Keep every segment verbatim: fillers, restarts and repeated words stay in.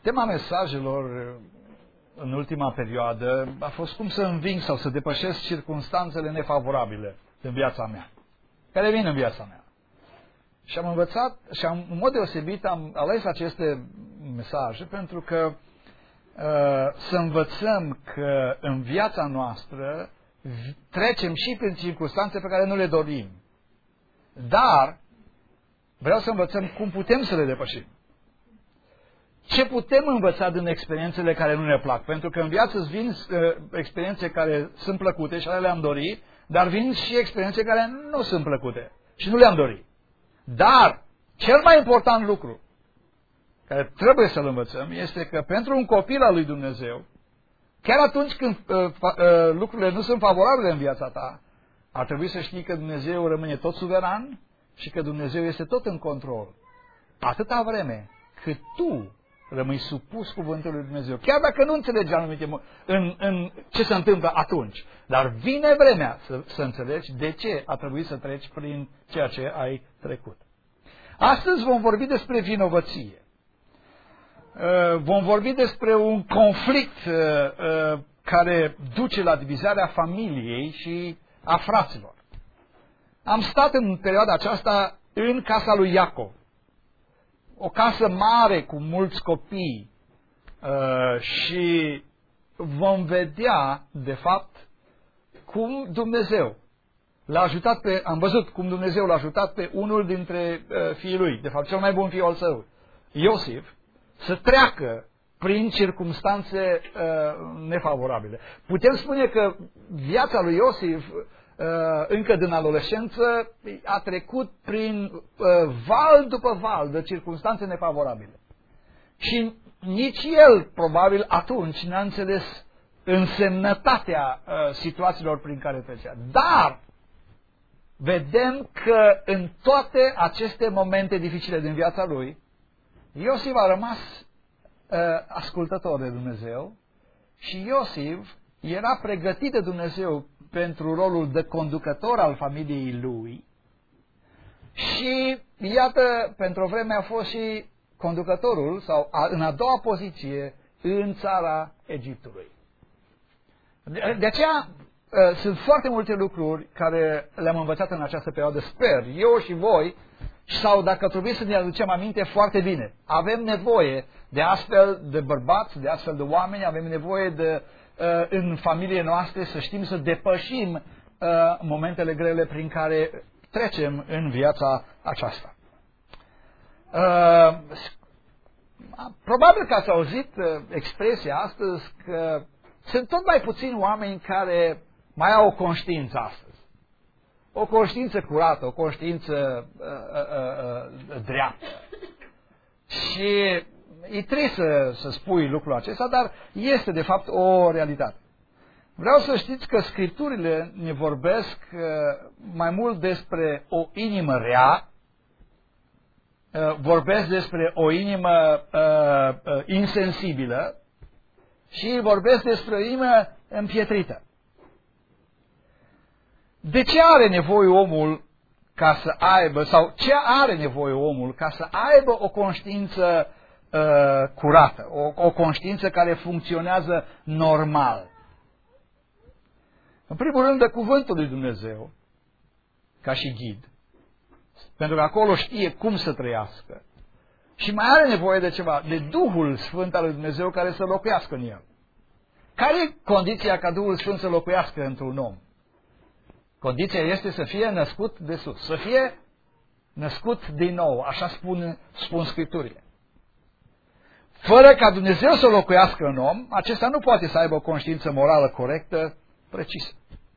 Tema mesajelor în ultima perioadă a fost cum să înving sau să depășesc circumstanțele nefavorabile în viața mea, care vin în viața mea. Și am învățat, și am, în mod deosebit am ales aceste mesaje pentru că uh, să învățăm că în viața noastră trecem și prin circumstanțe pe care nu le dorim. Dar vreau să învățăm cum putem să le depășim. Ce putem învăța din experiențele care nu ne plac? Pentru că în viață îți vin uh, experiențe care sunt plăcute și ale le-am dorit, dar vin și experiențe care nu sunt plăcute și nu le-am dorit. Dar cel mai important lucru care trebuie să-l învățăm este că pentru un copil al lui Dumnezeu, chiar atunci când uh, uh, lucrurile nu sunt favorabile în viața ta, ar trebui să știi că Dumnezeu rămâne tot suveran și că Dumnezeu este tot în control. Atâta vreme cât tu rămâi supus cuvântului lui Dumnezeu, chiar dacă nu înțelegi anumite în, în ce se întâmplă atunci, dar vine vremea să, să înțelegi de ce a trebuit să treci prin ceea ce ai trecut. Astăzi vom vorbi despre vinovăție. Vom vorbi despre un conflict care duce la divizarea familiei și a fraților. Am stat în perioada aceasta în casa lui Iacov. O casă mare cu mulți copii uh, și vom vedea, de fapt, cum Dumnezeu l-a ajutat pe, am văzut cum Dumnezeu l-a ajutat pe unul dintre uh, fiii lui, de fapt cel mai bun fiu al său, Iosif, să treacă prin circumstanțe uh, nefavorabile. Putem spune că viața lui Iosif încă din adolescență a trecut prin val după val de circunstanțe nefavorabile. Și nici el, probabil, atunci n-a înțeles însemnătatea situațiilor prin care trecea. Dar vedem că în toate aceste momente dificile din viața lui, Iosif a rămas ascultător de Dumnezeu și Iosif era pregătit de Dumnezeu pentru rolul de conducător al familiei lui și, iată, pentru o vreme a fost și conducătorul, sau a, în a doua poziție, în țara Egiptului. De, de aceea uh, sunt foarte multe lucruri care le-am învățat în această perioadă, sper, eu și voi, sau dacă trebuie să ne aducem aminte, foarte bine. Avem nevoie de astfel de bărbați, de astfel de oameni, avem nevoie de în familiile noastre să știm să depășim uh, momentele grele prin care trecem în viața aceasta. Uh, probabil că ați auzit uh, expresia astăzi că sunt tot mai puțini oameni care mai au o conștiință astăzi. O conștiință curată, o conștiință uh, uh, uh, dreaptă. Și e trist să, să spui lucrul acesta, dar este de fapt o realitate. Vreau să știți că Scripturile ne vorbesc uh, mai mult despre o inimă rea, uh, vorbesc despre o inimă uh, uh, insensibilă și vorbesc despre o inimă împietrită. De ce are nevoie omul ca să aibă, sau ce are nevoie omul ca să aibă o conștiință Uh, curată, o, o conștiință care funcționează normal? În primul rând, de cuvântul lui Dumnezeu, ca și ghid, pentru că acolo știe cum să trăiască. Și mai are nevoie de ceva, de Duhul Sfânt al lui Dumnezeu care să locuiască în el. Care e condiția ca Duhul Sfânt să locuiască într-un om? Condiția este să fie născut de sus, să fie născut din nou, așa spun, spun Scripturile. Fără ca Dumnezeu să locuiască în om, acesta nu poate să aibă o conștiință morală corectă, precisă.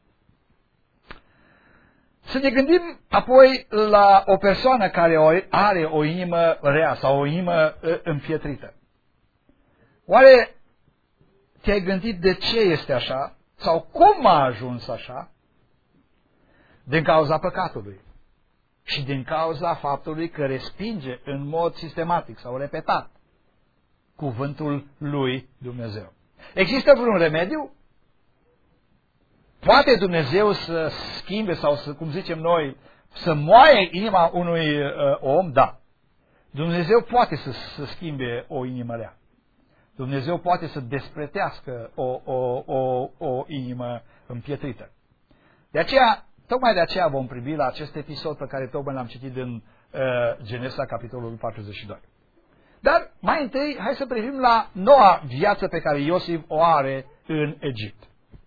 Să ne gândim apoi la o persoană care are o inimă rea sau o inimă împietrită. Oare te-ai gândit de ce este așa? Sau cum a ajuns așa? Din cauza păcatului. Și din cauza faptului că respinge în mod sistematic sau repetat cuvântul lui Dumnezeu. Există vreun remediu? Poate Dumnezeu să schimbe sau să, cum zicem noi, să moaie inima unui uh, om? Da. Dumnezeu poate să, să schimbe o inimă rea. Dumnezeu poate să despretească o, o, o, o inimă împietrită. De aceea, tocmai de aceea vom privi la acest episod pe care tocmai l-am citit din uh, Genesa, capitolul patruzeci și doi. Dar, mai întâi, hai să privim la noua viață pe care Iosif o are în Egipt.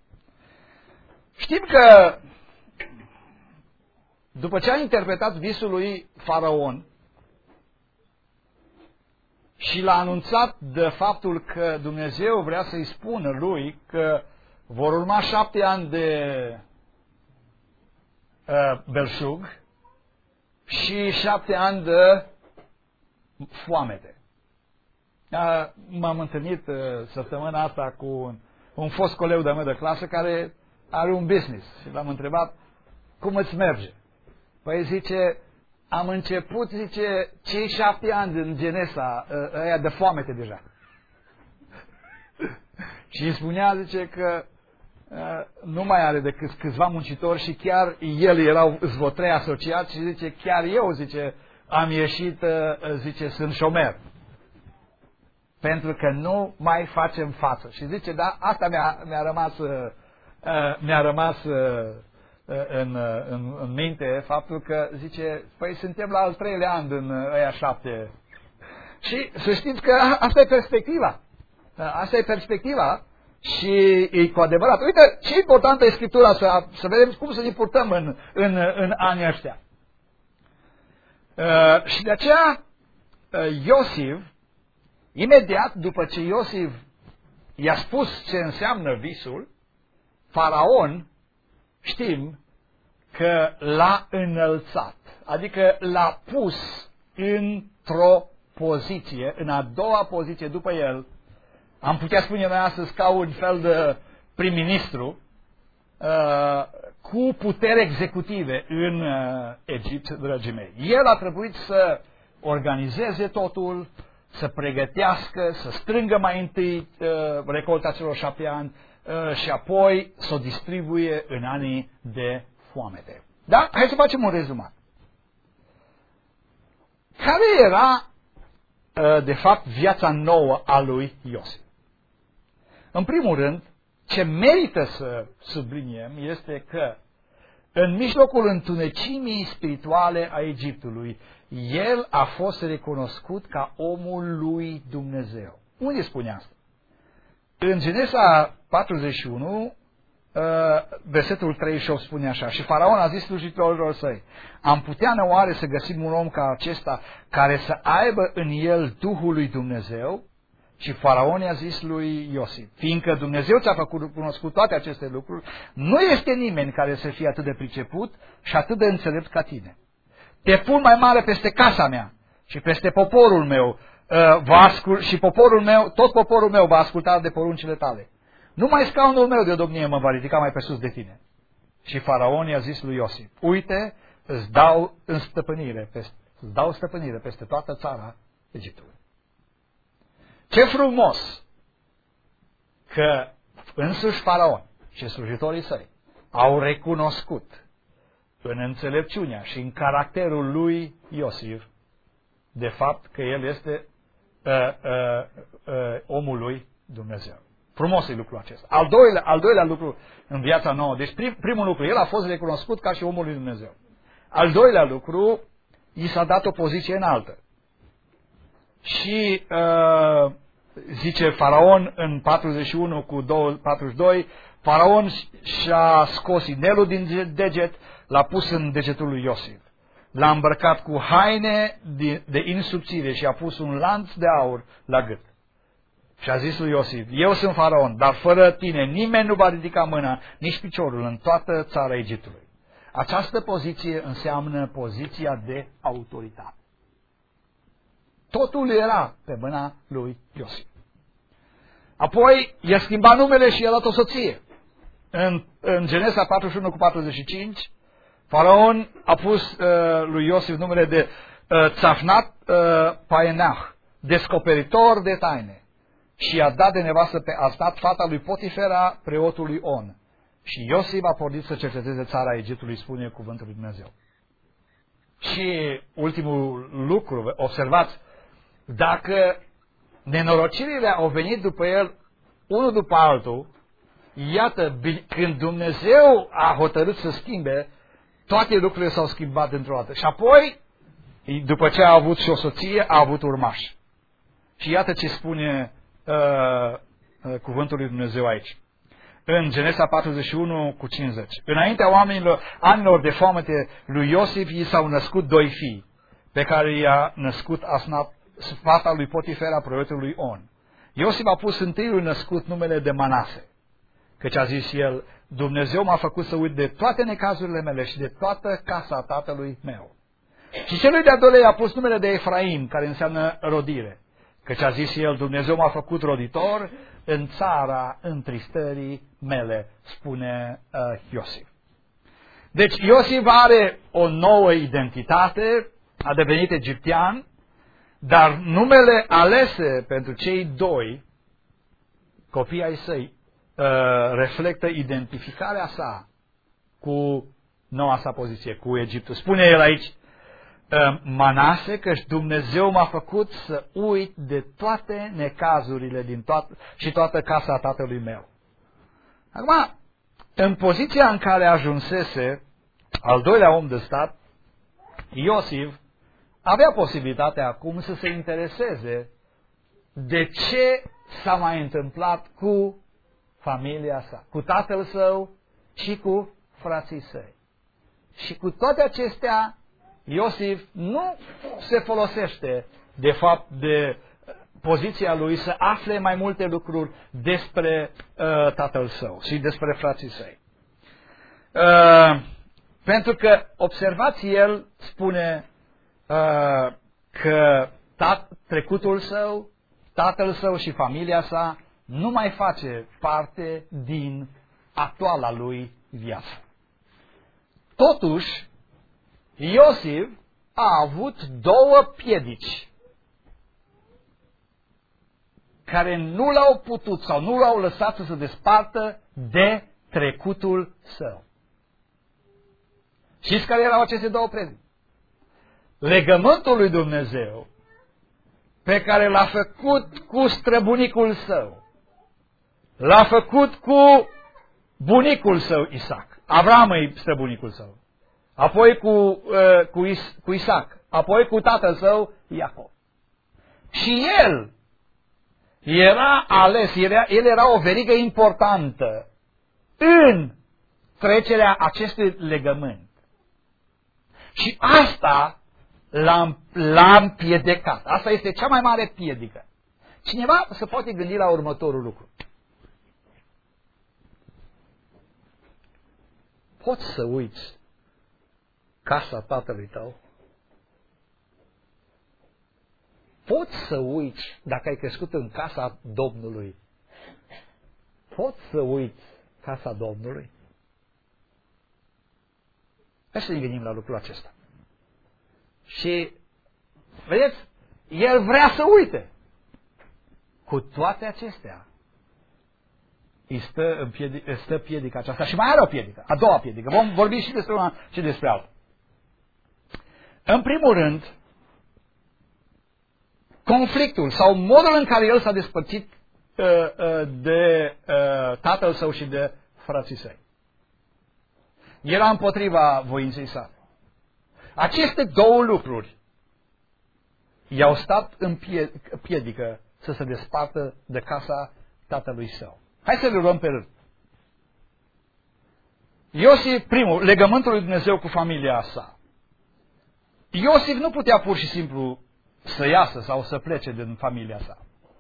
Știm că, după ce a interpretat visul lui Faraon și l-a anunțat de faptul că Dumnezeu vrea să-i spună lui că vor urma șapte ani de uh, belșug și șapte ani de foamete. Uh, m-am întâlnit uh, săptămâna asta cu un, un fost coleg de-a meu de clasă care are un business și l-am întrebat cum îți merge. Păi zice, am început, zice, cei șapte ani din Genesa, uh, ăia de foamete deja. Și îmi spunea, zice, că uh, nu mai are decât câțiva muncitori și chiar el erau vreo trei asociați și zice, chiar eu, zice, am ieșit, uh, zice, sunt șomer. Pentru că nu mai facem față. Și zice, da, asta mi-a, mi-a rămas, uh, mi-a rămas uh, în, în, în minte, faptul că, zice, păi suntem la al treilea an din ăia șapte. Și să știți că asta e perspectiva. Asta e perspectiva și e cu adevărat. Uite, ce importantă e Scriptura, să, să vedem cum să ne purtăm în, în, în anii ăștia. Uh, și de aceea, uh, Iosif, imediat după ce Iosif i-a spus ce înseamnă visul, Faraon, știm că l-a înălțat, adică l-a pus într-o poziție, în a doua poziție după el, am putea spune noi astăzi ca un fel de prim-ministru, uh, cu puteri executive în uh, Egipt, dragii mei. El a trebuit să organizeze totul, să pregătească, să strângă mai întâi uh, recolta celor șapte ani uh, și apoi să o distribuie în anii de foamete. Da? Hai să facem un rezumat. Care era, uh, de fapt, viața nouă a lui Iosif? În primul rând, ce merită să subliniem este că în mijlocul întunecimii spirituale a Egiptului, el a fost recunoscut ca omul lui Dumnezeu. Unde spune asta? În Genesa patruzeci și unu, versetul treizeci și opt spune așa: și Faraon a zis slujitorilor săi, am putea oare să găsim un om ca acesta care să aibă în el Duhul lui Dumnezeu? Și Faraon i-a zis lui Iosif, fiindcă Dumnezeu ți-a făcut cunoscut toate aceste lucruri, nu este nimeni care să fie atât de priceput și atât de înțelept ca tine. Te pun mai mare peste casa mea și peste poporul meu, va ascult, și poporul meu, tot poporul meu va asculta de poruncile tale. Numai scaunul meu de domnie mă va ridica mai pe sus de tine. Și Faraon i-a zis lui Iosif, uite, îți dau în stăpânire, peste, îți dau stăpânire peste toată țara Egiptului. Ce frumos că însuși Faraon și slujitorii săi au recunoscut în înțelepciunea și în caracterul lui Iosif de fapt că el este uh, uh, uh, omul lui Dumnezeu. Frumos e lucrul acesta. Al doilea, al doilea lucru în viața nouă, deci prim, primul lucru, el a fost recunoscut ca și omul lui Dumnezeu. Al doilea lucru, i s-a dat o poziție înaltă. Și uh, zice Faraon în patruzeci și unu cu patruzeci și doi, Faraon și-a scos inelul din deget, l-a pus în degetul lui Iosif. L-a îmbrăcat cu haine de, de insubțire și a pus un lanț de aur la gât. Și a zis lui Iosif, eu sunt Faraon, dar fără tine nimeni nu va ridica mâna, nici piciorul în toată țara Egiptului. Această poziție înseamnă poziția de autoritate. Totul era pe mâna lui Iosif. Apoi i-a schimbat numele și i-a dat o soție. În, în Genesa patruzeci și unu cu patruzeci și cinci, Faraon a pus uh, lui Iosif numele de uh, Țafnat uh, Paenah, descoperitor de taine. Și i-a dat de nevastă pe Asnat, fata lui Potifera, preotului On. Și Iosif a pornit să cerceteze țara Egiptului, spune cuvântul lui Dumnezeu. Și ultimul lucru, observați, dacă nenorocirile au venit după el, unul după altul. Iată, când Dumnezeu a hotărât să schimbe, toate lucrurile s-au schimbat dintr-o dată. Și apoi, după ce a avut și o soție, a avut urmași. Și iată ce spune uh, uh, cuvântul lui Dumnezeu aici. În Genesa patruzeci și unu cu cincizeci. Înaintea oamenilor, anilor de foamete lui Iosif, i s-au născut doi fii, pe care i-a născut Asnat, fata lui Potifera, prorotul lui On. Iosif a pus întâiul născut numele de Manase, căci a zis el, Dumnezeu m-a făcut să uit de toate necazurile mele și de toată casa tatălui meu. Și celui de-a doilea a pus numele de Efraim, care înseamnă rodire, căci a zis el, Dumnezeu m-a făcut roditor în țara întristării mele, spune uh, Iosif. Deci Iosif are o nouă identitate, a devenit egiptean, dar numele alese pentru cei doi copii ai săi uh, reflectă identificarea sa cu noua sa poziție, cu Egiptul. Spune el aici, uh, Manase, căci Dumnezeu m-a făcut să uit de toate necazurile din toată, și toată casa tatălui meu. Acum, în poziția în care ajunsese al doilea om de stat, Iosif avea posibilitatea acum să se intereseze de ce s-a mai întâmplat cu familia sa, cu tatăl său și cu frații săi. Și cu toate acestea, Iosif nu se folosește, de fapt, de poziția lui să afle mai multe lucruri despre uh, tatăl său și despre frații săi. Uh, pentru că, observați, el spune uh, că tat, trecutul său, tatăl său și familia sa nu mai face parte din actuala lui viață. Totuși, Iosif a avut două piedici care nu l-au putut sau nu l-au lăsat să se despartă de trecutul său. Știți care erau aceste două piedici? Legământul lui Dumnezeu pe care l-a făcut cu străbunicul său, l-a făcut cu bunicul său Isaac. Avram e străbunicul său. Apoi cu, uh, cu, Is, cu Isaac. Apoi cu tatăl său Iacov. Și el era ales, era, el era o verigă importantă în trecerea acestui legământ. Și asta l-a, l-a împiedicat. Asta este cea mai mare piedică. Cineva se poate gândi la următorul lucru. Poți să uiți casa tatălui tău? Poți să uiți dacă ai crescut în casa Domnului? Poți să uiți casa Domnului? Hai să ne gândim la lucrul acesta. Și, vedeți, el vrea să uite. Cu toate acestea, îi stă, în piedic, stă piedica aceasta și mai are o piedică, a doua piedică. Vom vorbi și despre una și despre alta. În primul rând, conflictul sau modul în care el s-a despărțit uh, uh, de uh, tatăl său și de frații săi. Era împotriva voinței sale. Aceste două lucruri i-au stat în piedică să se despartă de casa tatălui său. Hai să le luăm pe rând. Iosif, primul, legământul lui Dumnezeu cu familia sa. Iosif nu putea pur și simplu să iasă sau să plece din familia sa.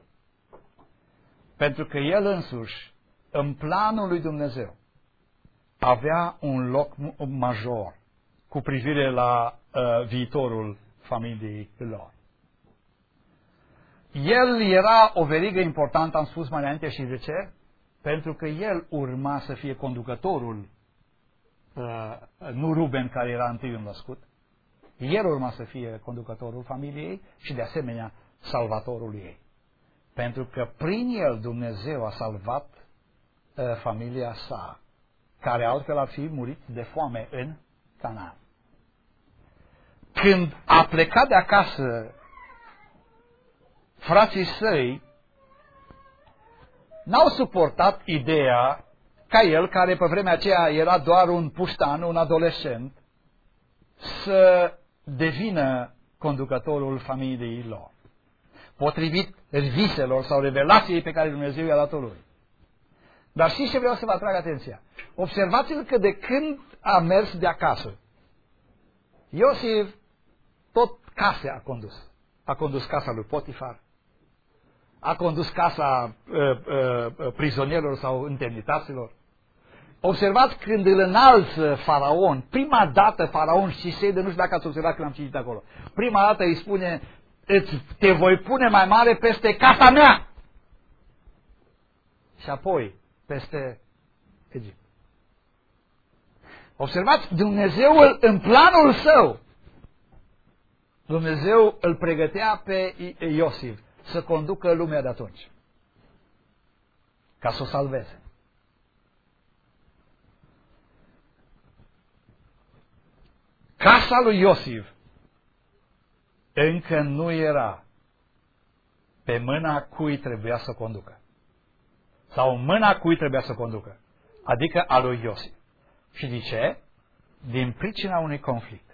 Pentru că el însuși, în planul lui Dumnezeu, avea un loc major cu privire la uh, viitorul familiei lor. El era o verigă importantă, am spus mai înainte, și de ce? Pentru că el urma să fie conducătorul, uh, nu Ruben, care era întâi născut, el urma să fie conducătorul familiei și de asemenea salvatorul ei. Pentru că prin el Dumnezeu a salvat uh, familia sa, care altfel ar fi murit de foame în Canaan. Când a plecat de acasă frații săi n-au suportat ideea ca el, care pe vremea aceea era doar un puștan, un adolescent, să devină conducătorul familiei lor, potrivit viselor sau revelației pe care Dumnezeu i-a dat-o lui. Dar știți ce vreau să vă atrag atenția? Observați-l că de când a mers de acasă, Iosif tot case a condus. A condus casa lui Potifar, a condus casa uh, uh, prizonierilor sau internitaților. Observați când îl înalță Faraon, prima dată Faraon, și se de nu știu dacă ați observat când am citit acolo, prima dată îi spune, te voi pune mai mare peste casa mea și apoi peste Egipt. Observați, Dumnezeu în planul său, Dumnezeu îl pregătea pe Iosif să conducă lumea de atunci, ca să o salveze. Casa lui Iosif încă nu era pe mâna cui trebuia să conducă. Sau mâna cui trebuia să conducă. Adică a lui Iosif. Și de ce? Din pricina unui conflict.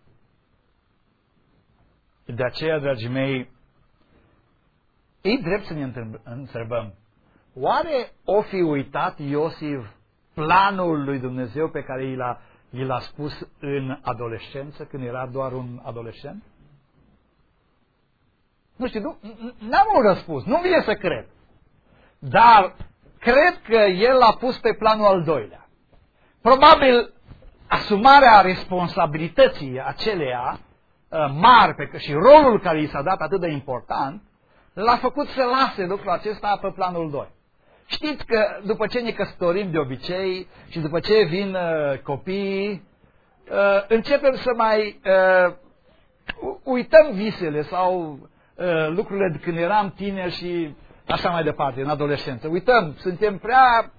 De aceea, dragii mei, e drept să ne întrebăm, oare o fi uitat Iosif planul lui Dumnezeu pe care i l-a, i l-a spus în adolescență, când era doar un adolescent? Nu știu, nu, n-am un răspuns, nu vine să cred. Dar cred că el l-a pus pe planul al doilea. Probabil asumarea responsabilității aceleia mari pe, și rolul care i s-a dat atât de important, l-a făcut să lase lucrul acesta pe planul doi. Știți că după ce ne căsătorim de obicei și după ce vin uh, copiii, uh, începem să mai uh, uităm visele sau uh, lucrurile de când eram tineri și așa mai departe, în adolescență. Uităm, suntem prea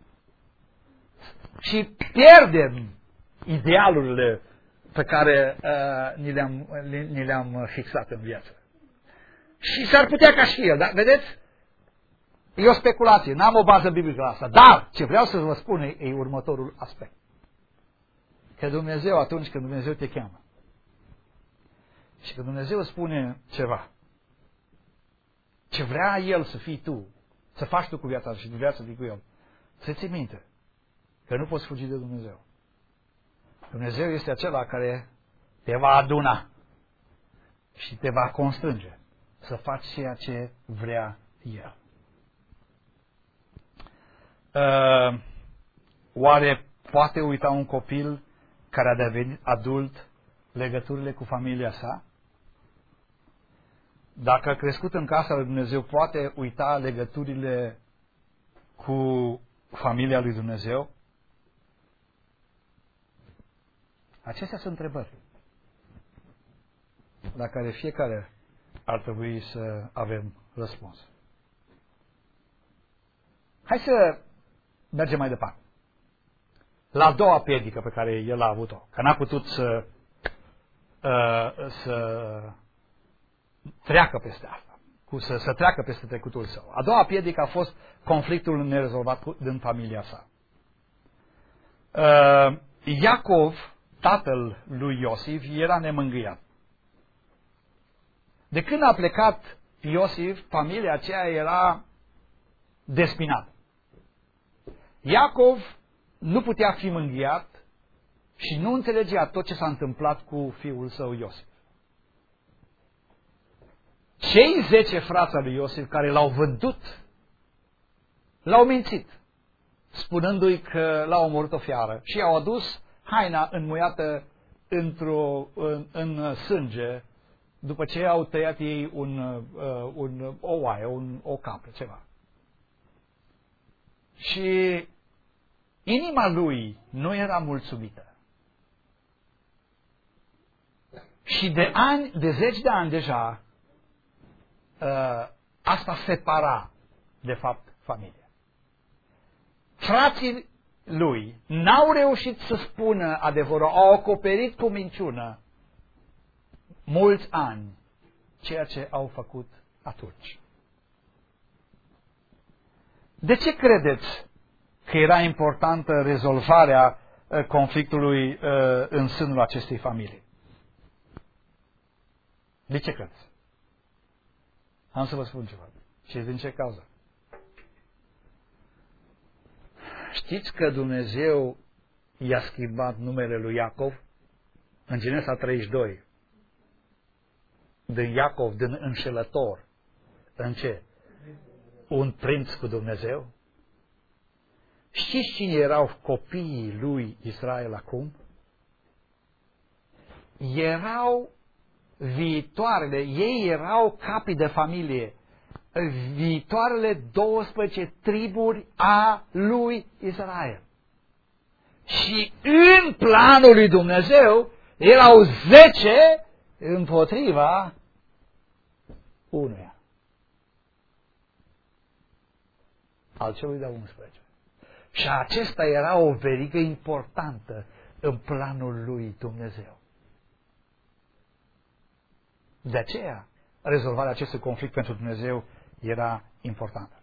și pierdem idealurile pe care uh, ni le-am, ni le-am fixat în viață. Și s-ar putea ca și el, dar vedeți? E o speculație, n-am o bază biblică la asta. Dar ce vreau să vă spun e, e următorul aspect. Că Dumnezeu, atunci când Dumnezeu te cheamă și că Dumnezeu spune ceva, ce vrea El să fii tu, să faci tu cu viața și de viața cu El, să ții minte că nu poți fugi de Dumnezeu. Dumnezeu este acela care te va aduna și te va constrânge să faci ceea ce vrea El. Uh, oare poate uita un copil care a devenit adult legăturile cu familia sa? Dacă a crescut în casa lui Dumnezeu, poate uita legăturile cu familia lui Dumnezeu? Acestea sunt întrebări la care fiecare ar trebui să avem răspuns. Hai să mergem mai departe. La a doua piedică pe care el a avut-o, că n-a putut să, uh, să treacă peste asta, cu să, să treacă peste trecutul său. A doua piedică a fost conflictul nerezolvat din familia sa. Uh, Iacov, tatăl lui Iosif, era nemângâiat. De când a plecat Iosif, familia aceea era despinată. Iacov nu putea fi mângâiat și nu înțelegea tot ce s-a întâmplat cu fiul său Iosif. Cei zece frați al lui Iosif care l-au vândut, l-au mințit, spunându-i că l-a omorât o fiară și i-au adus haina înmuiată într-o, în, în sânge, după ce au tăiat ei un, uh, un, o oaie, un, o capră, ceva. Și inima lui nu era mulțumită. Și de ani, de zeci de ani deja, uh, asta separa, de fapt, familia. Frații lui n-au reușit să spună adevărul, au acoperit cu minciună mulți ani ceea ce au făcut atunci. De ce credeți că era importantă rezolvarea conflictului în sânul acestei familii? De ce credeți? Am să vă spun ceva. Și din ce cauză? Știți că Dumnezeu i-a schimbat numele lui Iacov? În Genesa treizeci și doi. Din Iacov, din înșelător. În ce? Un prinț cu Dumnezeu? Știți cine erau copiii lui Israel acum? Erau viitoarele, ei erau capii de familie, viitoarele douăsprezece triburi a lui Israel. Și în planul lui Dumnezeu erau zece împotriva unuia. Al celui de unsprezece. Și acesta era o verigă importantă în planul lui Dumnezeu. De aceea, rezolvarea acestui conflict pentru Dumnezeu era importantă.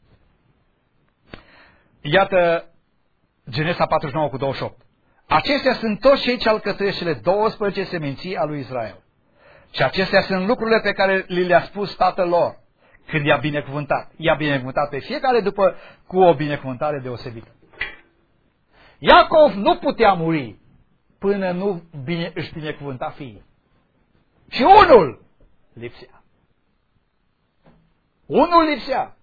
Iată Genesa patruzeci și nouă cu douăzeci și opt. Acestea sunt toți cei ce alcătuiesc cele douăsprezece seminții a lui Israel. Și acestea sunt lucrurile pe care li le-a spus tatăl lor când i-a binecuvântat. I-a binecuvântat pe fiecare după cu o binecuvântare deosebită. Iacov nu putea muri până nu bine, își binecuvânta fiii. Și unul lipsea. Unul lipsea.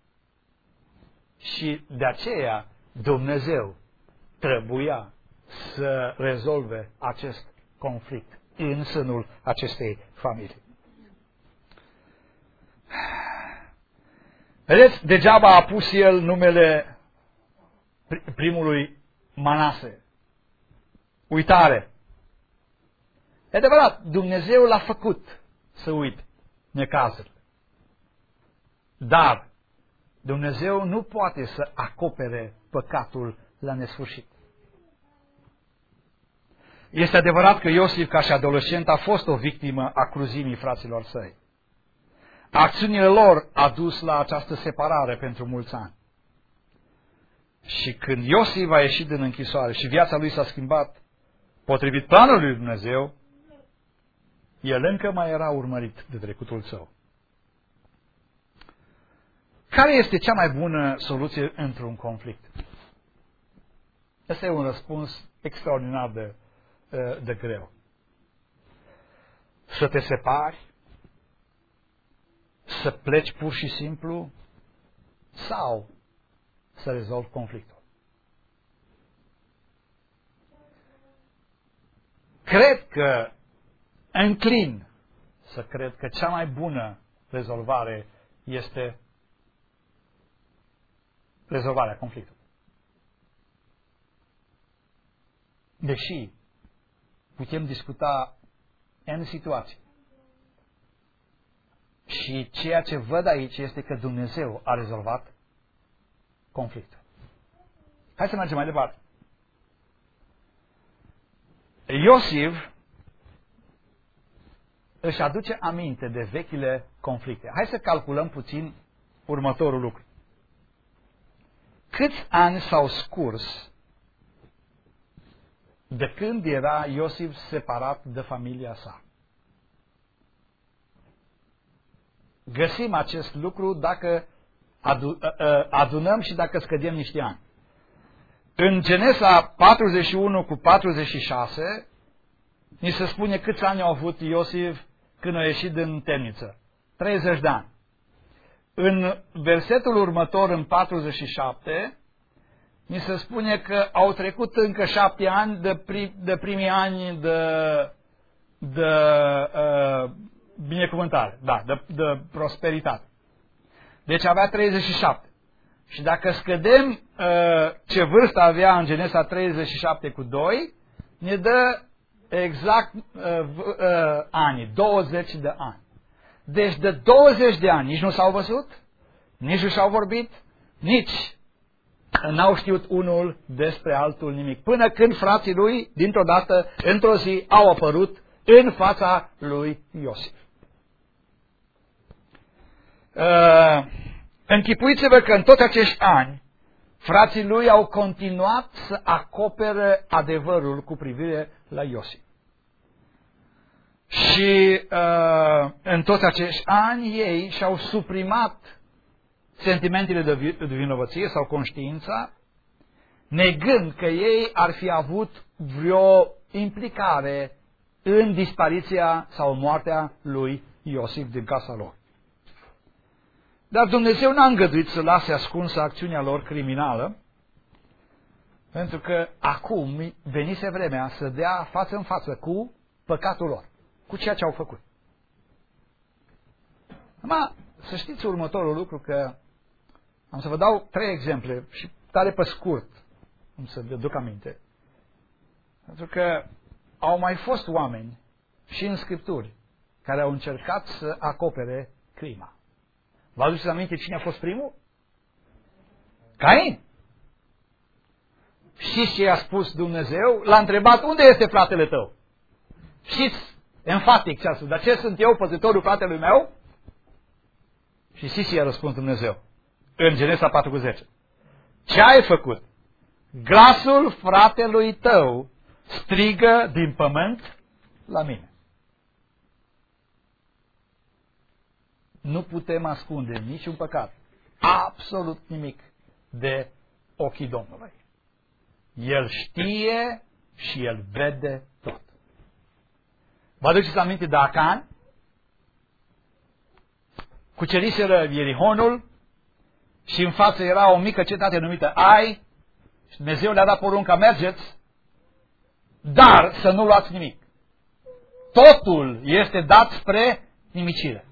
Și de aceea Dumnezeu trebuia să rezolve acest conflict în sânul acestei familii. Vedeți, degeaba a pus el numele primului Manase. Uitare. E adevărat, Dumnezeu l-a făcut să uite necazurile. Dar Dumnezeu nu poate să acopere păcatul la nesfârșit. Este adevărat că Iosif, ca și adolescent, a fost o victimă a cruzimii fraților săi. Acțiunile lor a dus la această separare pentru mulți ani. Și când Iosif a ieșit din închisoare și viața lui s-a schimbat potrivit planului lui Dumnezeu, el încă mai era urmărit de trecutul său. Care este cea mai bună soluție într-un conflict? Ăsta e un răspuns extraordinar de, de greu. Să te separi? Să pleci pur și simplu? Sau să rezolvi conflictul? Cred că înclin să cred că cea mai bună rezolvare este rezolvarea conflictului. Deși putem discuta în situații. Și ceea ce văd aici este că Dumnezeu a rezolvat conflictul. Hai să mergem mai departe. Iosif își aduce aminte de vechile conflicte. Hai să calculăm puțin următorul lucru. Câți ani s-au scurs de când era Iosif separat de familia sa? Găsim acest lucru dacă adunăm și dacă scădem niște ani. În Genesa patruzeci și unu cu patruzeci și șase ni se spune câți ani au avut Iosif când a ieșit din temniță. treizeci de ani. În versetul următor, în patruzeci și șapte, ni se spune că au trecut încă șapte ani de, pri, de primii ani de, de uh, binecuvântare, da, de, de prosperitate. Deci avea treizeci și șapte. Și dacă scădem uh, ce vârstă avea în Genesa treizeci și șapte cu doi, ne dă exact uh, uh, ani, douăzeci de ani. Deci de douăzeci de ani nici nu s-au văzut, nici nu și-au vorbit, nici n-au știut unul despre altul nimic. Până când frații lui, dintr-o dată, într-o zi, au apărut în fața lui Iosif. Uh, închipuiți-vă că în toți acești ani frații lui au continuat să acopere adevărul cu privire la Iosif. Și uh, în toți acești ani ei și-au suprimat sentimentele de, vi- de vinovăție sau conștiința, negând că ei ar fi avut vreo implicare în dispariția sau moartea lui Iosif din casa lor. Dar Dumnezeu n-a îngăduit să lase ascunsă acțiunea lor criminală, pentru că acum venise vremea să dea față în față cu păcatul lor, cu ceea ce au făcut. Acum, să știți următorul lucru, că am să vă dau trei exemple și tare pe scurt, cum să vă duc aminte. Pentru că au mai fost oameni și în Scripturi care au încercat să acopere crima. Vă aduceți aminte cine a fost primul? Cain. Știți ce i-a spus Dumnezeu? L-a întrebat, unde este fratele tău? Știți, enfatic ce a spus, dar ce sunt eu, păzitorul fratelui meu? Și știți ce i-a răspuns Dumnezeu? În Genesa patru cu zece. Ce ai făcut? Glasul fratelui tău strigă din pământ la mine. Nu putem ascunde niciun păcat, absolut nimic, de ochii Domnului. El știe și El vede tot. Vă aduceți aminte de Acan? Cuceriseră Ierihonul și în față era o mică cetate numită Ai și Dumnezeu le-a dat porunca, mergeți, dar să nu luați nimic. Totul este dat spre nimicire.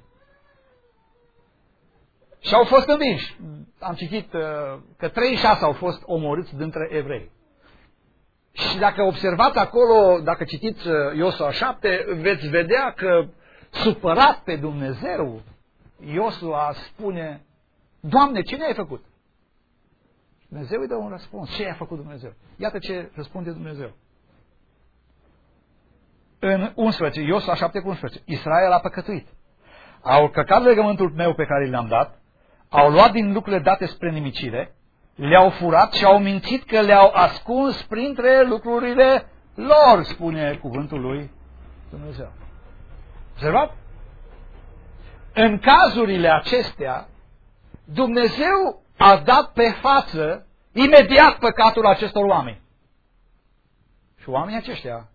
Și au fost învinși. Am citit uh, că treizeci și șase au fost omorâți dintre evrei. Și dacă observați acolo, dacă citiți uh, Iosua șapte, veți vedea că, supărat pe Dumnezeu, Iosua spune, Doamne, ce ne-ai făcut? Dumnezeu îi dă un răspuns. Ce i-a făcut Dumnezeu? Iată ce răspunde Dumnezeu. În unsprezece, Iosua șapte cu unsprezece, Israel a păcătuit. Au căcat legământul meu pe care le-am dat, au luat din lucrurile date spre nimicire, le-au furat și au mințit că le-au ascuns printre lucrurile lor, spune cuvântul lui Dumnezeu. Observat? În cazurile acestea, Dumnezeu a dat pe față imediat păcatul acestor oameni. Și oamenii aceștia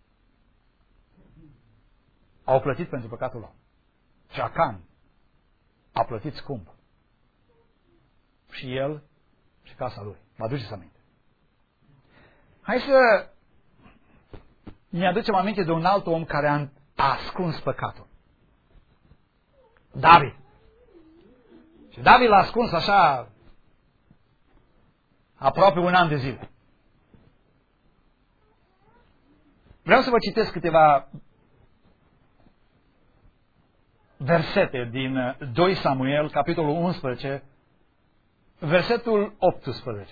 au plătit pentru păcatul lor. Și Acan a plătit scump. Și el și casa lui. Vă aduceți aminte. Hai să ne aducem aminte de un alt om care a ascuns păcatul. David. Și David l-a ascuns așa aproape un an de zile. Vreau să vă citesc câteva versete din doi Samuel, capitolul unsprezece, versetul optsprezece.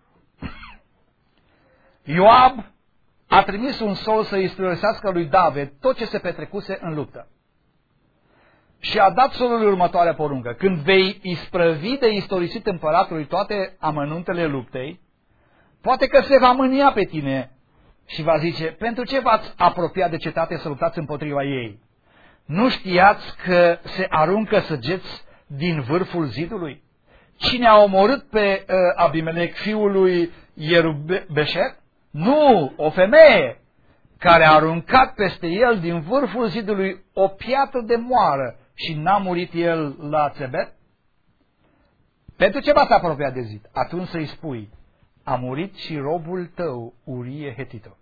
Ioab a trimis un sol să istorisească lui David tot ce se petrecuse în luptă. Și a dat solului următoarea poruncă. Când vei isprăvi de istorisit împăratului toate amănuntele luptei, poate că se va mânia pe tine și va zice, pentru ce v-ați apropiat de cetate să luptați împotriva ei? Nu știați că se aruncă săgeți din vârful zidului? Cine a omorât pe uh, Abimelec, fiul lui Ierubeșet? Nu, o femeie care a aruncat peste el din vârful zidului o piatră de moară și n-a murit el la Țebet? Pentru ce v-ați apropiat de zid? Atunci să-i spui, a murit și robul tău, Urie Hetito.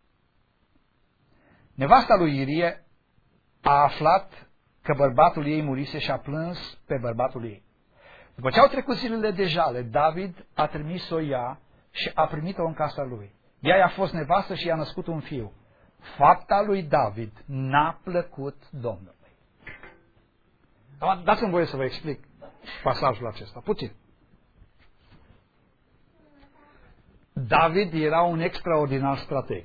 Nevasta lui Irie a aflat că bărbatul ei murise și a plâns pe bărbatul ei. După ce au trecut zilele de jale, David a trimis să o ia și a primit-o în casa lui. Ea i-a fost nevastă și i-a născut un fiu. Fapta lui David n-a plăcut Domnului. Dați-mi voie să vă explic pasajul acesta, puțin. David era un extraordinar strateg.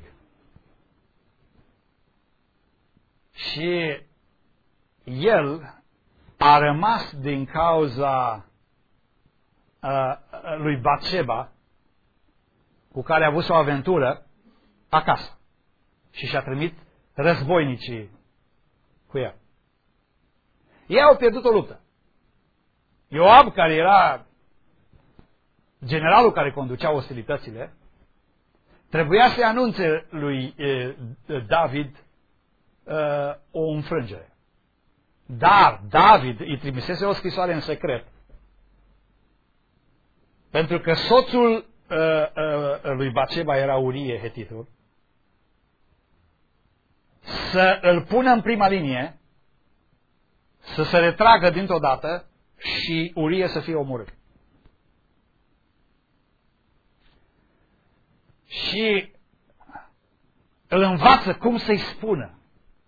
Și el a rămas din cauza uh, lui Batșeba, cu care a avut o aventură, acasă. Și și-a trimis războinicii cu el. Ei au pierdut o luptă. Ioab, care era generalul care conducea ostilitățile, trebuia să-i anunțe lui e, David e, o înfrângere. Dar David îi trimisese o scrisoare în secret. Pentru că soțul e, e, lui Batșeba era Urie Hetitul, să îl pună în prima linie, să se retragă dintr-o dată și Urie să fie omorât. Și îl învață cum să-i spună.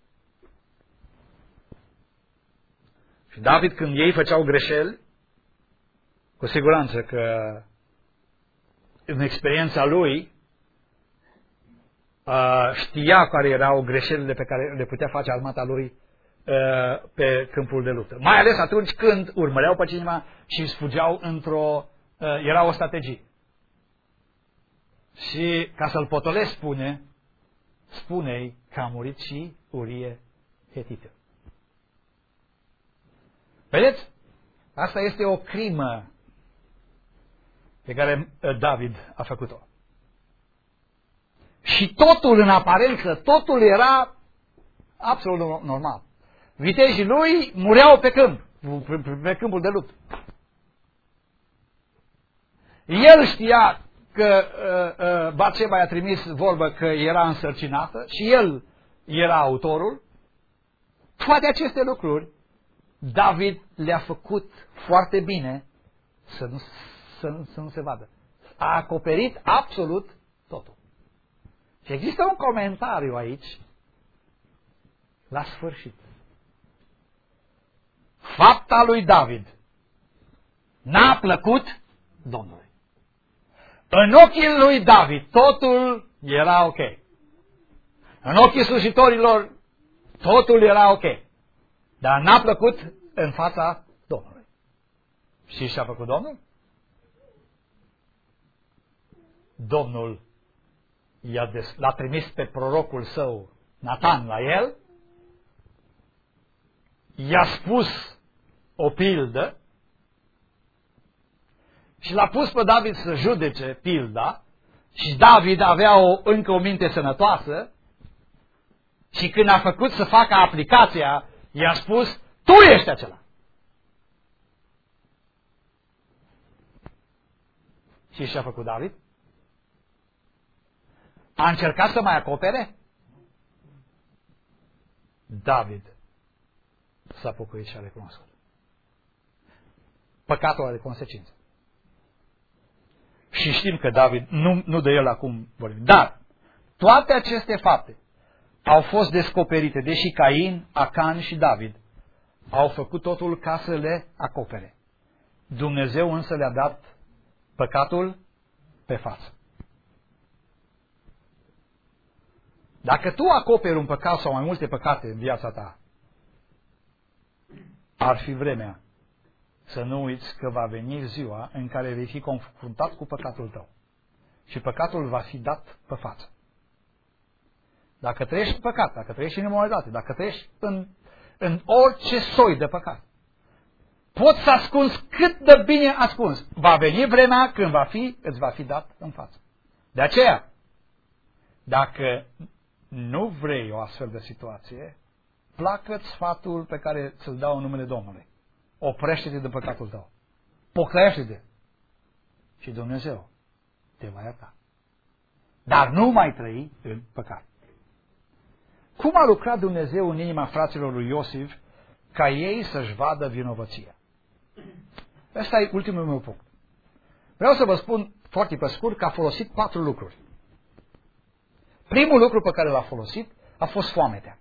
Și David, când ei făceau greșeli, cu siguranță că în experiența lui știa care erau greșelile pe care le putea face armata lui pe câmpul de luptă. Mai ales atunci când urmăreau pe cineva și își fugeau într-o... era o strategie. Și ca să-l potolesc, spune, spune-i că a murit și Urie Hetită. Vedeți? Asta este o crimă pe care David a făcut-o. Și totul în aparență, totul era absolut normal. Vitejii lui mureau pe câmp, pe câmpul de luptă. El știa că uh, uh, Batșeba i-a trimis vorbă că era însărcinată și el era autorul. Toate aceste lucruri David le-a făcut foarte bine să nu, să, nu, să nu se vadă. A acoperit absolut totul. Și există un comentariu aici la sfârșit. Fapta lui David n-a plăcut Domnului. În ochii lui David totul era ok. În ochii slujitorilor totul era ok. Dar n-a plăcut în fața Domnului. Și ce a făcut Domnul? Domnul l-a trimis pe prorocul său Natan la el, i-a spus o pildă și l-a pus pe David să judece pilda și David avea o, încă o minte sănătoasă și când a făcut să facă aplicația, i-a spus, tu ești acela. Și ce a făcut David? A încercat să mai acopere? David s-a pocăit și a recunoscut. Păcatul are consecințe. Și știm că David, nu, nu de el acum vorbim, dar toate aceste fapte au fost descoperite, deși Cain, Acan și David au făcut totul ca să le acopere. Dumnezeu însă le-a dat păcatul pe față. Dacă tu acoperi un păcat sau mai multe păcate în viața ta, ar fi vremea să nu uiți că va veni ziua în care vei fi confruntat cu păcatul tău. Și păcatul va fi dat pe față. Dacă trăiești în păcat, dacă trăiești în imoralitate, dacă trăiești în, în orice soi de păcat, poți să ascunzi cât de bine ascuns. Va veni vremea când va fi, îți va fi dat în față. De aceea, dacă nu vrei o astfel de situație, placă-ți sfatul pe care ți-l dau în numele Domnului. Oprește-te de păcatul tău. Pocăiește-te. Și Dumnezeu te va ierta. Dar nu mai trăi în păcat. Cum a lucrat Dumnezeu în inima fraților lui Iosif ca ei să-și vadă vinovăția? Ăsta e ultimul meu punct. Vreau să vă spun foarte pe scurt că a folosit patru lucruri. Primul lucru pe care l-a folosit a fost foametea.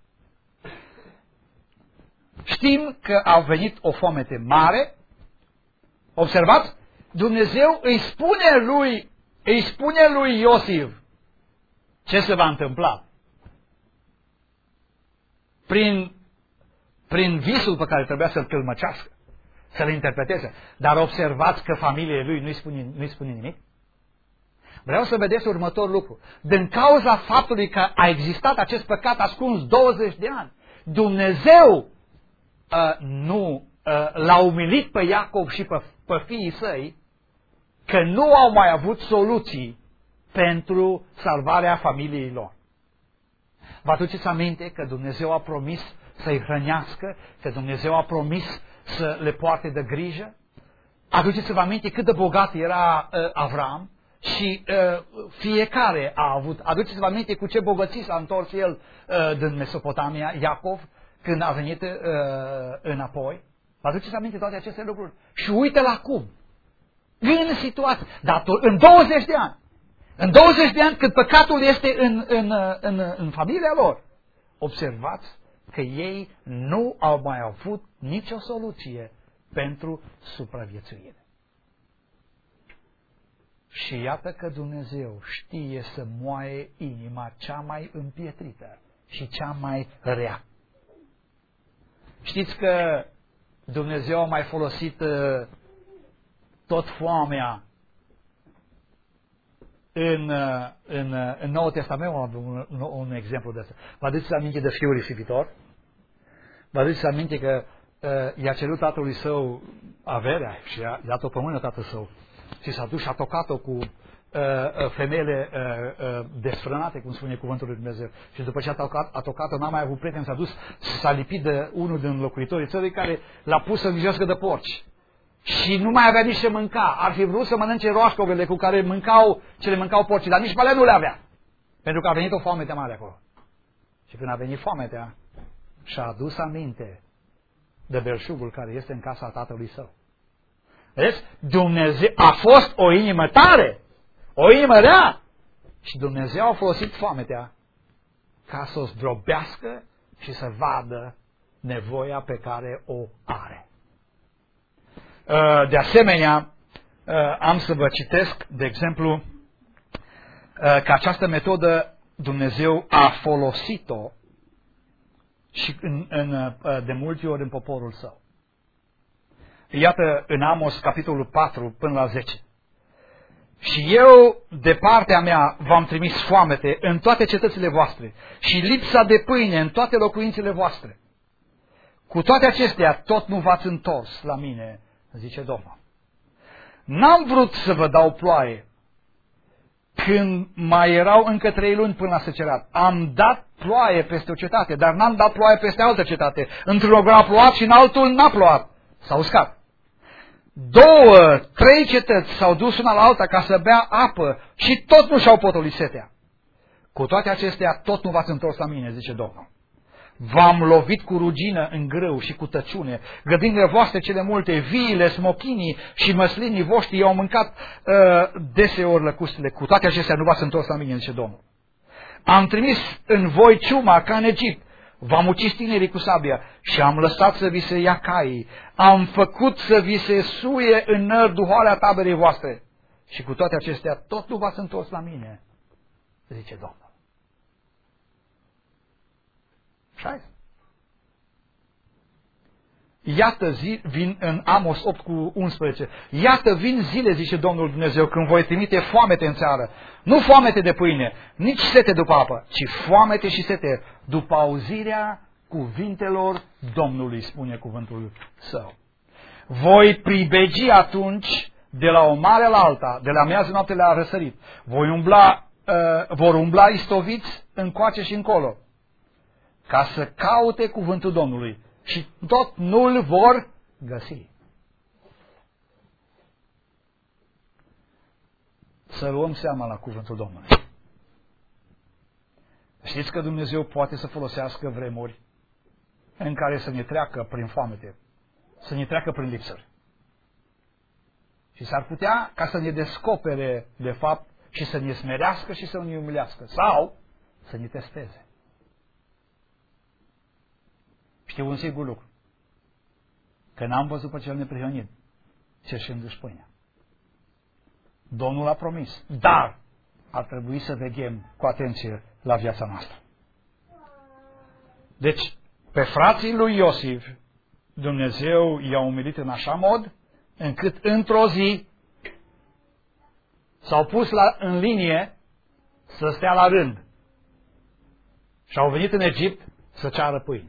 Știm că a venit o foamete mare. Observați? Dumnezeu îi spune lui, îi spune lui Iosif ce se va întâmpla. Prin prin visul pe care trebuia să-l tâlmăcească, să-l interpreteze. Dar observați că familiei lui nu-i spune, nu-i spune nimic. Vreau să vedeți următorul lucru. Din cauza faptului că a existat acest păcat ascuns douăzeci de ani, Dumnezeu uh, nu uh, l-a umilit pe Iacov și pe, pe fiii săi, că nu au mai avut soluții pentru salvarea familiei lor. Vă aduceți aminte că Dumnezeu a promis să-i hrănească, că Dumnezeu a promis să le poarte de grijă? Aduceți-vă aminte cât de bogat era uh, Avram și uh, fiecare a avut. Aduceți-vă aminte cu ce bogății s-a întors el uh, din Mesopotamia, Iacov, când a venit uh, înapoi. Vă aduceți aminte toate aceste lucruri? Și uite-l acum, în situație, dar în douăzeci de ani, în douăzeci de ani, când păcatul este în, în, în, în familia lor, observați că ei nu au mai avut nicio soluție pentru supraviețuire. Și iată că Dumnezeu știe să moaie inima cea mai împietrită și cea mai rea. Știți că Dumnezeu a mai folosit uh, tot foamea în, uh, în, uh, în Noul Testament, un, un, un exemplu de asta. Vă aduceți aminte de fiul risipitor? Vă aduceți aminte că uh, i-a cerut tatălui său averea și i-a dat-o pe mână tatăl său și s-a dus și a tocat-o cu uh, femeile uh, uh, desfrânate, cum spune cuvântul lui Dumnezeu. Și după ce a tocat, a tocat-o, n-a mai avut prieten, s-a dus și s-a lipit de unul din locuitorii țării care l-a pus să îngrijească de porci. Și nu mai avea nici ce mânca. Ar fi vrut să mănânce roașcovele cu care mâncau, ce le mâncau porcii, dar nici pe alea nu le avea. Pentru că a venit o foamete mare acolo. Și când a venit foametea, și-a adus aminte de belșugul care este în casa tatălui său. Vedeți? Dumnezeu a fost o inimă tare, o inimă rea. Și Dumnezeu a folosit foametea ca să o zdrobească și să vadă nevoia pe care o are. De asemenea, am să vă citesc, de exemplu, că această metodă Dumnezeu a folosit-o și în, în, de multe ori în poporul său. Iată în Amos, capitolul patru până la zece. Și eu, de partea mea, v-am trimis foamete în toate cetățile voastre și lipsa de pâine în toate locuințele voastre. Cu toate acestea, tot nu v-ați întors la mine, zice Domnul. N-am vrut să vă dau ploaie când mai erau încă trei luni până la secerat. Am dat ploaie peste o cetate, dar n-am dat ploaie peste altă cetate. Într-un loc a plouat și în altul n-a plouat. S-a uscat. Două, trei cetăți s-au dus una la alta ca să bea apă și tot nu și-au potolit setea. Cu toate acestea, tot nu v-ați întors la mine, zice Domnul. V-am lovit cu rugină în grâu și cu tăciune. Grădinile voastre cele multe, viile, smochinii și măslinii voștri i-au mâncat uh, deseori lăcustele. Cu toate acestea nu v-ați întors la mine, zice Domnul. Am trimis în voi ciuma ca în Egipt. V-am ucis tinerii cu sabia și am lăsat să vi se ia caii. Am făcut să vi se suie în nări duhoalea taberei voastre. Și cu toate acestea tot nu v-ați întors la mine, zice Domnul. Așa. Iată zi, vin în Amos opt cu unsprezece. Iată vin zile, zice Domnul Dumnezeu, când voi trimite foamete în țară. Nu foamete de pâine, nici sete după apă, ci foamete și sete după auzirea cuvintelor Domnului, spune cuvântul său. Voi pribegi atunci de la o mare la alta, de la miază noapte la răsărit. Voi umbla, uh, vor umbla istoviți încoace și încolo, ca să caute cuvântul Domnului și tot nu-l vor găsi. Să luăm seama la cuvântul Domnului. Știți că Dumnezeu poate să folosească vremuri în care să ne treacă prin foamete, să ne treacă prin lipsuri. Și s-ar putea ca să ne descopere de fapt și să ne smerească și să ne umilească sau să ne testeze. Știu un sigur lucru, că n-am văzut pe cel neprihănit cerșându-și pâinea. Domnul a promis, dar ar trebui să veghem cu atenție la viața noastră. Deci, pe frații lui Iosif, Dumnezeu i-a umilit în așa mod, încât într-o zi s-au pus la, în linie să stea la rând. Și au venit în Egipt să ceară pâine.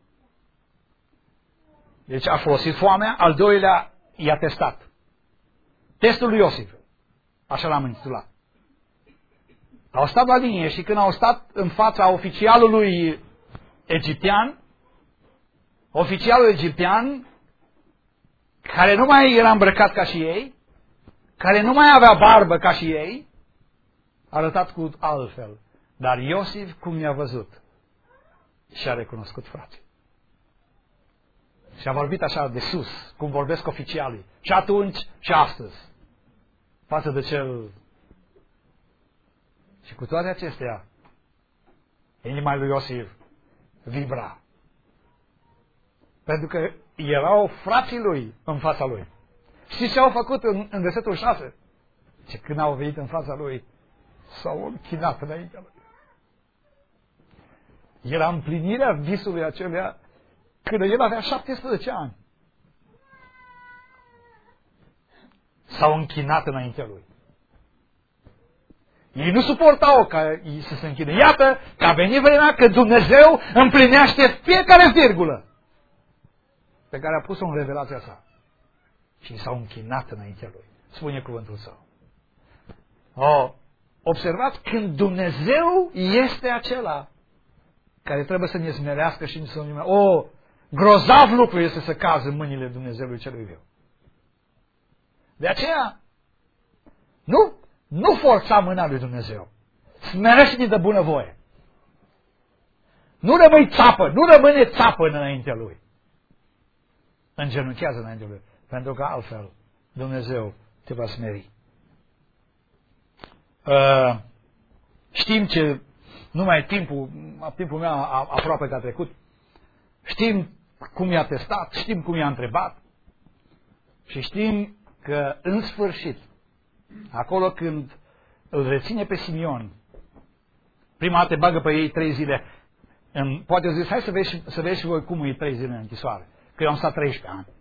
Deci a folosit foamea, al doilea i-a testat. Testul lui Iosif. Așa l-am intitulat. Au stat la linie și când au stat în fața oficialului egiptean, oficialul egiptean, care nu mai era îmbrăcat ca și ei, care nu mai avea barbă ca și ei, a arătat cu altfel. Dar Iosif, cum i-a văzut, și-a recunoscut frații. Și a vorbit așa de sus, cum vorbesc oficialii. Și atunci și astăzi. Față de cel... Și cu toate acestea, inima lui Iosif vibra. Pentru că erau frații lui în fața lui. Știți ce au făcut în, în versetul șase? Și când au venit în fața lui, s-au închinat înaintea lui. Era împlinirea visului acelea când el avea șaptesprezece ani. S-au închinat înaintea lui. Ei nu suportau ca ei să se închine. Iată că a venit vremea că Dumnezeu împlinește fiecare virgulă pe care a pus-o în revelația sa. Și s-au închinat înaintea lui. Spune cuvântul său. Oh, observați, când Dumnezeu este acela care trebuie să ne smerească și să ne... Oh, grozav lucru este să cazi în mâinile Dumnezeului celui viu. De aceea, nu, nu forța mâna lui Dumnezeu. Smerește-ne de bunăvoie. Nu rămâi țapă, nu rămâne țapă înaintea lui. Îngenunchează înaintea lui. Pentru că altfel Dumnezeu te va smeri. Uh, știm ce, numai timpul, timpul meu aproape că a trecut, știm cum i-a testat, știm cum i-a întrebat și știm că în sfârșit, acolo când îl reține pe Simion, prima dată bagă pe ei trei zile, în, poate zis, hai să vezi, să vezi și voi cum e trei zile în închisoare, că eu am stat treisprezece ani.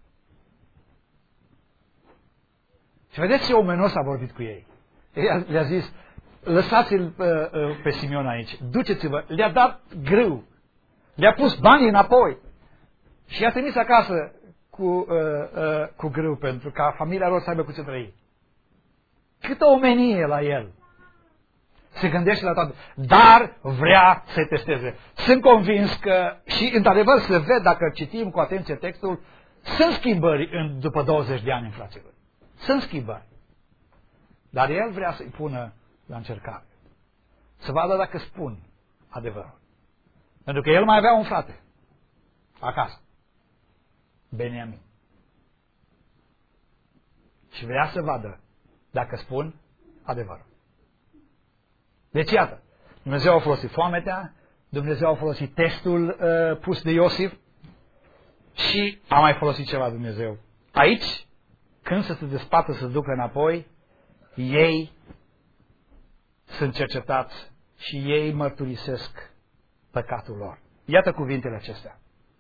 Și vedeți ce omenos a vorbit cu ei. Le-a zis, lăsați-l pe, pe Simion aici, duceți-vă, le-a dat grâu, le-a pus banii înapoi și i-a trimis acasă cu, uh, uh, cu grâu pentru ca familia lor să aibă cu ce trăi. Câtă omenie la el. Se gândește la toate, dar vrea să-i testeze. Sunt convins că, și într-adevăr se vede dacă citim cu atenție textul, sunt schimbări în, după douăzeci de ani în fraților. Sunt schimbări. Dar el vrea să-i pună la încercare. Să vadă dacă spun adevărul. Pentru că el mai avea un frate acasă. Beniamin. Și vrea să vadă dacă spun adevărul. Deci iată, Dumnezeu a folosit foametea, Dumnezeu a folosit testul uh, pus de Iosif și a mai folosit ceva Dumnezeu. Aici, când să se despată, să se ducă înapoi, ei sunt cercetați și ei mărturisesc păcatul lor. Iată cuvintele acestea.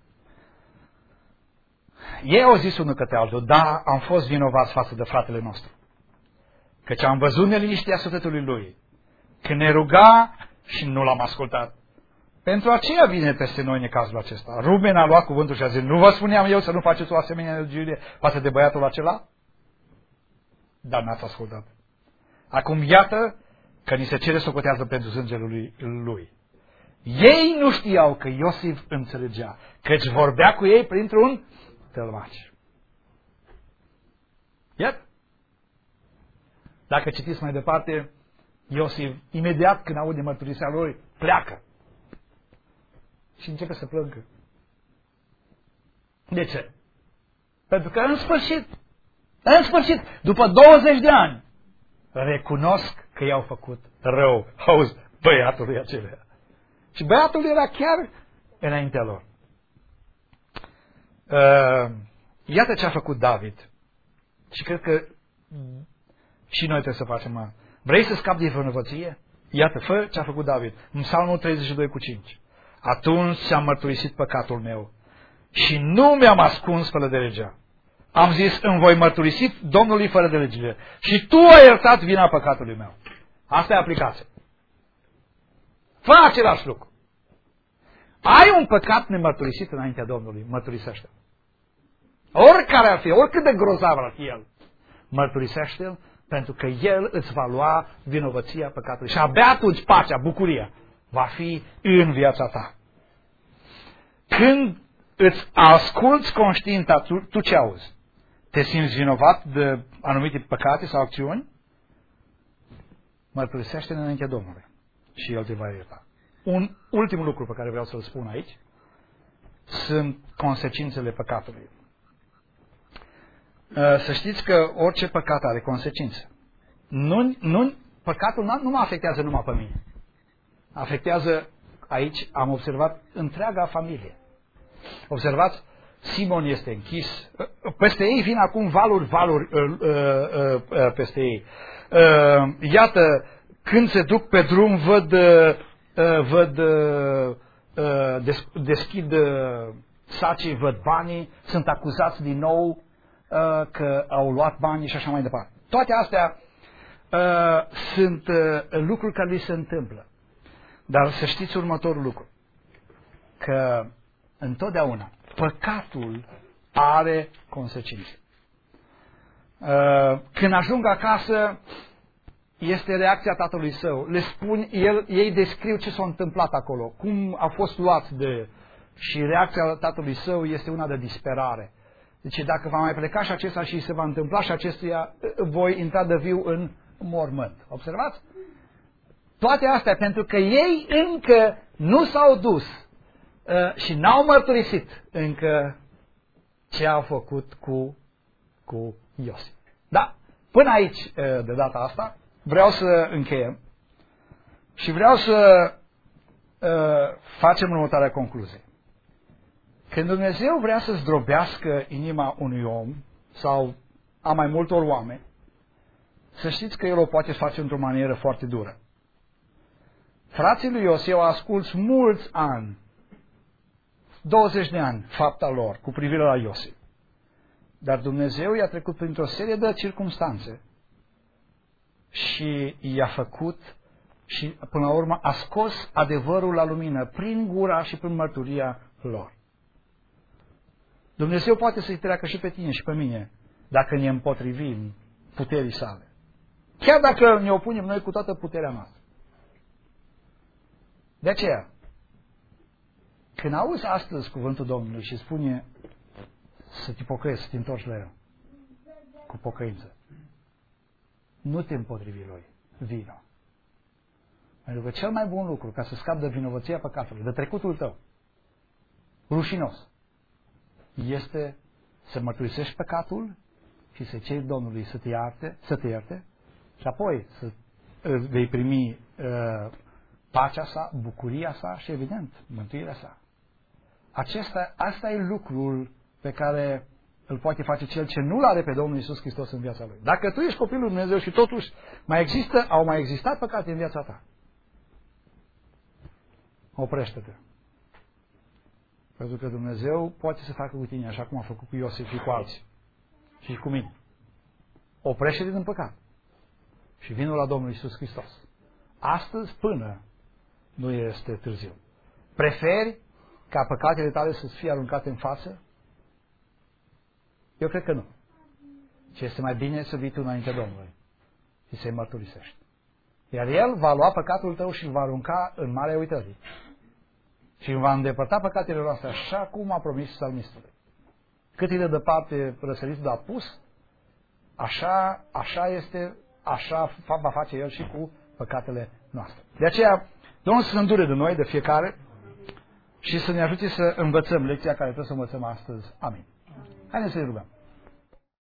Ei au zis unul către altul, da, am fost vinovați față de fratele nostru, căci am văzut neliniștea sufletului lui, când ne ruga și nu l-am ascultat. Pentru aceea vine peste noi necazul acesta. Ruben a luat cuvântul și a zis, nu vă spuneam eu să nu faceți o asemenea nelegiuire față de băiatul acela? Dar n-ați ascultat. Acum iată că ni se cere socotează pentru sângele lui, lui. Ei nu știau că Iosif înțelegea, căci vorbea cu ei printr-un tălmaș. Iată. Dacă citiți mai departe, Iosif, imediat când aude mărturisia lui, pleacă. Și începe să plângă. De ce? Pentru că în sfârșit, în sfârșit, după douăzeci de ani, recunosc că i-au făcut rău. Auzi, băiatului acelea. Și băiatul era chiar înaintea lor. Uh, iată ce a făcut David. Și cred că și noi trebuie să facem. Vrei să scapi de vinovăție? Iată, fă ce a făcut David. În Psalmul treizeci și doi cu cinci. Atunci am mărturisit păcatul meu și nu mi-am ascuns fără de legea. Am zis, îmi voi mărturisi Domnului fără de legile. Și tu ai iertat vina păcatului meu. Asta e aplicație. Fă același lucru. Ai un păcat nemărturisit înaintea Domnului, mărturisește-l. Oricare ar fi, oricât de grozav ar fi el, mărturisește-l, pentru că el îți va lua vinovăția păcatului. Și abia atunci pacea, bucuria, va fi în viața ta. Când îți asculți conștiința, tu, tu ce auzi? Te simți vinovat de anumite păcate sau acțiuni? Mărturisește-ne înaintea Domnului și El te va ierta. Un ultim lucru pe care vreau să-l spun aici sunt consecințele păcatului. Să știți că orice păcat are consecințe. Nu, nu, păcatul nu mă afectează numai pe mine. Afectează, aici am observat, întreaga familie. Observați, Simon este închis, peste ei vin acum valuri, valuri uh, uh, uh, peste ei. Uh, iată, când se duc pe drum, văd, uh, văd uh, des, deschid uh, sacii, văd banii, sunt acuzați din nou uh, că au luat banii și așa mai departe. Toate astea uh, sunt uh, lucruri care li se întâmplă. Dar să știți următorul lucru, că întotdeauna păcatul are consecințe. Când ajung acasă, este reacția tatălui său. Le spun, el, ei descriu ce s-a întâmplat acolo, cum a fost luat de... Și reacția tatălui său este una de disperare. Deci dacă va mai pleca și acesta și se va întâmpla și acestuia, voi intra de viu în mormânt. Observați? Toate astea pentru că ei încă nu s-au dus uh, și n-au mărturisit încă ce au făcut cu, cu Iosif. Da, până aici, uh, de data asta, vreau să încheiem și vreau să uh, facem următoarea concluzie. Când Dumnezeu vrea să zdrobească inima unui om sau a mai multor oameni, să știți că El o poate face într-o manieră foarte dură. Frații lui Iosif au ascultat mulți ani, douăzeci de ani, fapta lor cu privire la Iosif. Dar Dumnezeu i-a trecut printr-o serie de circumstanțe și i-a făcut și până la urmă a scos adevărul la lumină prin gura și prin mărturia lor. Dumnezeu poate să-i treacă și pe tine și pe mine dacă ne împotrivim puterii sale. Chiar dacă ne opunem noi cu toată puterea noastră. De aceea, când auzi astăzi cuvântul Domnului și spune să te pocăiești, să te întorci la El cu pocăință, nu te împotrivi Lui, vino. Pentru că cel mai bun lucru ca să scapi de vinovăția păcatului, de trecutul tău, rușinos, este să mărturisești păcatul și să ceri Domnului să te ierte, să te ierte și apoi să vei primi uh, pacea sa, bucuria sa și, evident, mântuirea sa. Acesta, asta e lucrul pe care îl poate face cel ce nu-L are pe Domnul Iisus Hristos în viața lui. Dacă tu ești copilul lui Dumnezeu și totuși mai există, au mai existat păcate în viața ta, oprește-te. Pentru că Dumnezeu poate să facă cu tine așa cum a făcut cu Iosif și cu alții. Și cu mine. Oprește-te din păcat. Și vină la Domnul Iisus Hristos. Astăzi până nu este târziu. Preferi ca păcatele tale să-ți fie aruncate în față? Eu cred că nu. Ce este mai bine să vii tu înaintea Domnului și să-i mărturisești. Iar El va lua păcatul tău și îl va arunca în marea uitării. Și îl va îndepărta păcatele noastre așa cum a promis psalmistului. Cât e de departe răsăritul de apus, așa, așa este, așa va face El și cu păcatele noastre. De aceea, Domnul să se îndure de noi, de fiecare, și să ne ajute să învățăm lecția care trebuie să învățăm astăzi. Amin. Haideți să ne rugăm.